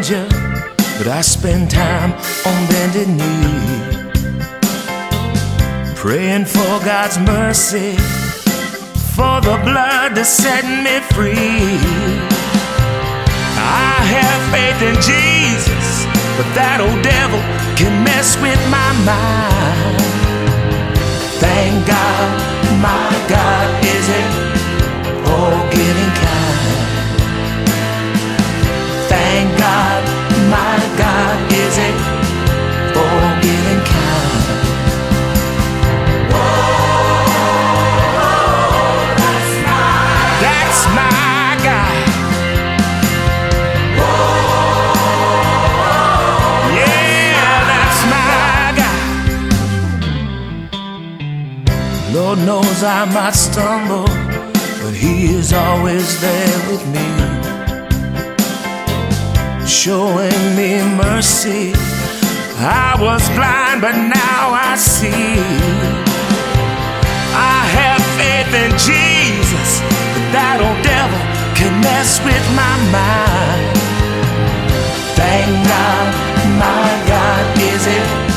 manger, but I spend time on bended knee, praying for God's mercy, for the blood to set me free. I have faith in Jesus, but that old devil can mess with my mind. Thank God, my God is a forgiving kind. Thank God, my God is a forgiving kind. Whoa, that's my God. Whoa, yeah, that's my God. Lord knows I might stumble, but He is always there with me, showing me mercy. I was blind, but now I see. I have faith in Jesus, but that old devil can mess with my mind. Thank God, my God is a